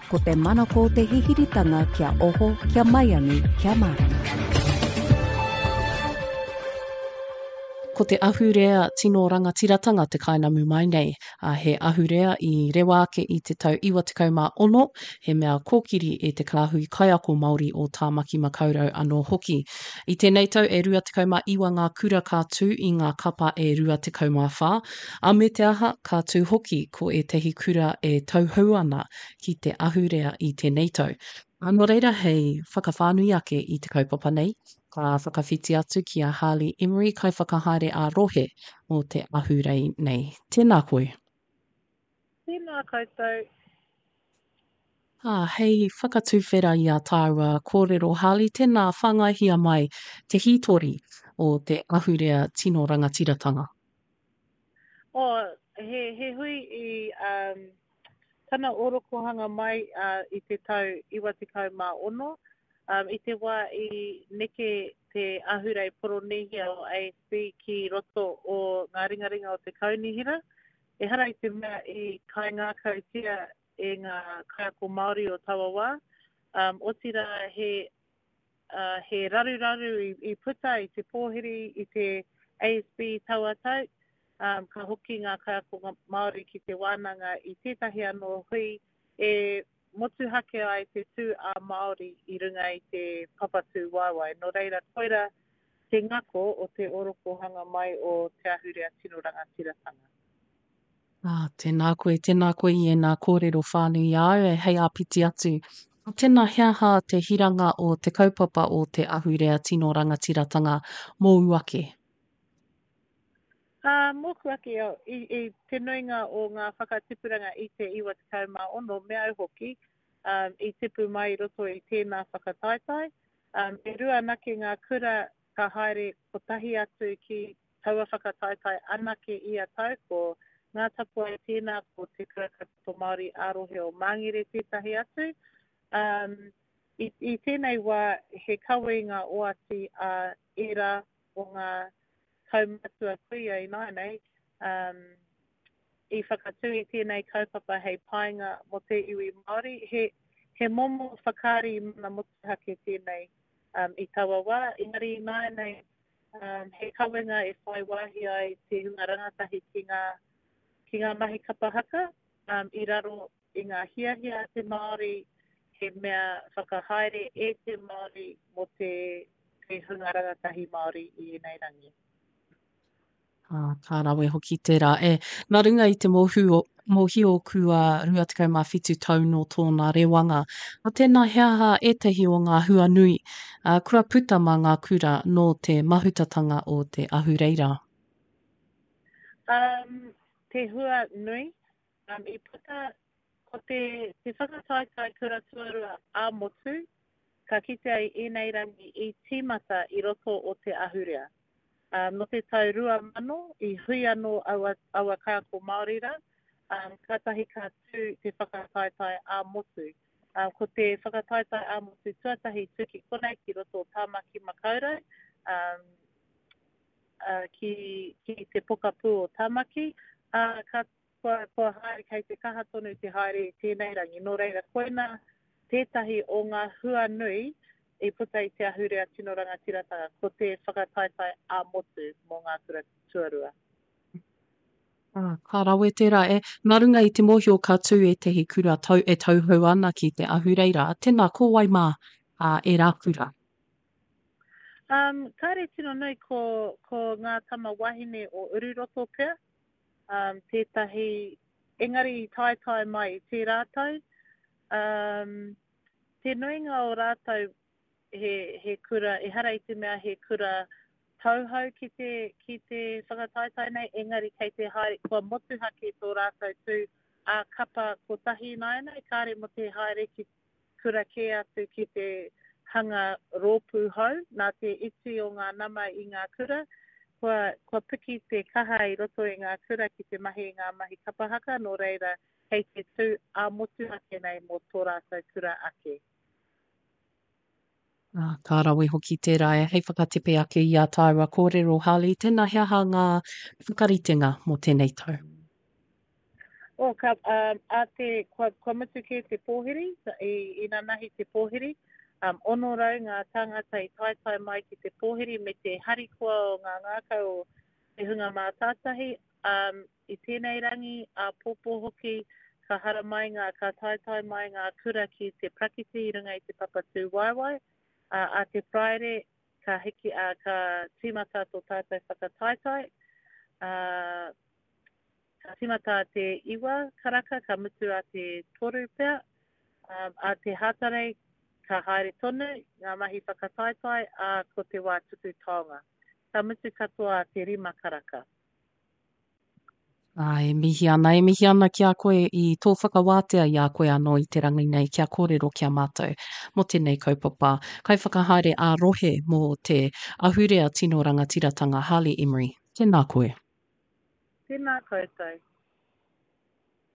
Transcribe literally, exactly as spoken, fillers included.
ko te manako o te hihiritanga kia oho, kia maiangi, kia marama. Ko te ahurea tino rangatiratanga te kainamu mai nei. Uh, he ahurea i rewa ake i te tau iwa tekau mā ono, he mea kōkiri e te kāhui kaiako Māori o Tāmaki Makaurau anō hoki. I tēnei tau e rua tekau mā iwa ngā kura kātū i ngā kapa e rua tekau mā whā. A me te aha kātū hoki ko e tehi kura e tauhou ana ki te ahurea i tēnei tau. Anō reira hei whakawhānui ake i te kaupapa nei. Ka whakawhiti atu ki a Harley Emery kai whakahaere a rohe o te ahurei nei. Tēnā koe. Tēnā koutou. Ah, hei whakatuwhera i a tāua kōrero Harley, tēnā whangaihia mai te hitori o te ahurea tino rangatiratanga. O, he, he hui i um, tana orokohanga mai uh, i te tau iwa tekau mā ono. Um, I te wā i neke te ahurei poronihia o A S B ki roto o ngā ringaringa o te kaunihira. E hara i te mea i kai ngā kautia e ngā kaiako Māori o Tawawa. Um, o tira he, uh, he raru-raru i, i puta i te pōhiri i te A S B tauatau. Um, ka hoki ngā kaiako Māori ki te wānanga i tētahi anō hui e motu hake ai te tū a Māori i runga i te papatū waiwai. No reira, koira te ngako o te orokohanga mai o te ahurea tino rangatiratanga. Ah, tēnā koe, tēnā koe i e nā kōrero whānui au e hei apiti atu. Tēnā heaha te hiranga o te kaupapa o te ahurea tino rangatiratanga mō uake. Uh, Mōku ake au, i, i te nuinga o ngā whakatipuranga i te iwa tekau mā ono mea au hoki, um, i tipu mai roto i tēnā whakataitai. Um, e rua nake ngā kura ka haere ko tahi atu ki taua whakataitai anake i a tau ko ngā tapua i tēnā ko te kura katoto Māori arohe o Māngere tētahi atu. Um, i, I tēnei wā he kawinga o ati a era o ngā kaumatua kuia i nānei, um, i whakatui tēnei kaupapa hei painga mo te iwi Māori, he, he momo whakari mana motu hake tēnei um, i Tawawa. Engari i nānei, um, he kawenga e whai wahi ai te hunga rangatahi ki ngā, ki ngā mahi kapahaka, um, i raro i ngā hiahia te Māori, he mea whakahaere e te Māori mo te, te hunga rangatahi Māori i nei rangi. Ah, ka rawe hoki tērā. E, nā runga i te mohu, mohi o kua rua tekau mā whitu tau no tōna rewanga. A tēnā heaha etahi o ngā hua nui, uh, kua puta mā ngā kura no te mahutatanga o te ahureira. Um, te hua nui, um, i puta ko te, te whakataitai kura tuarua a motu, ka kite ai e nei rangi i tīmata i roto o te ahurea. Um, no te tau rua mano, i hui anō aua, aua kaiako Māorira, um, katahi ka tū te whakataitai a motu. Um, ko te whakataitai a motu tuatahi tuki konei ki roto o Tāmaki Makaurau, um, uh, ki, ki te pokapū o Tāmaki, uh, ka kua, kua haere kei te kaha tonu te haere i tēnei rangi. Nō reira, koina tētahi o ngā hua nui, i puta i te ahurea tino rangatiratanga, ko te whakataitai a motu mō ngā kura tuarua. Ah, ka rawe tērā e, nā runga i te mohi o kātū e tehi kura tau, e tauhou ana ki te ahureira. Tēnā, ko wai mā uh, e rā kura? Um, kāre tino nui ko, ko ngā tama wahine o Ururoto pia, um, tētahi engari tai tai mai i te rātau. Um, te nuinga o rātau he, he kura, e hara i te mea he kura tauhau ki te, ki te whakataitai nei, engari kei te haere, kua motu hake tō rātau tū a kapa ko tahi naina, kāre mo te haere ki kura ke atu ki te hanga rōpū hau, nā te iti o ngā nama i ngā kura, kua, kua piki te kaha i roto i ngā kura ki te mahi i ngā mahi kapahaka, no reira kei te tū a motu hake nei mo tō rātau kura ake. Ah, ka rawe hoki tērā e hei whakatepe ake i a tāua kōrero Harley, tēnā heaha ngā whakaritenga mō tēnei tau. O, ka, um, a te, kua, kua mutu ke te pōhiri, i, i nā nahi te pōhiri, um, ono rau ngā tangata i taitai mai ki te pōhiri me te harikoa o ngā ngākau o te hunga mā tātahi. Um, I tēnei rangi, a pōpō hoki, ka hara mai ngā, ka taitai mai ngā kura ki te prakiti i runga i te papatū waiwai. Uh, a te Friday, ka hiki a uh, ka tīmata tō tātai whakataitai. Uh, ka tīmata te iwa karaka, ka mutu a te toru pea. Um, a te hātare, ka haere tonu, ngā mahi whakataitai, a ko te wā tuku taonga. Ka mutu katoa te rima karaka. Ai, mihi ana, e mihi ana ki a koe i tō whakawātea i a koe anō i te rangi nei kia kōrero kia mātou mo tēnei kaupapa. Kai whakahaere a rohe mō te ahurea tino rangatiratanga Harley Emery. Tēnā koe. Tēnā koutou.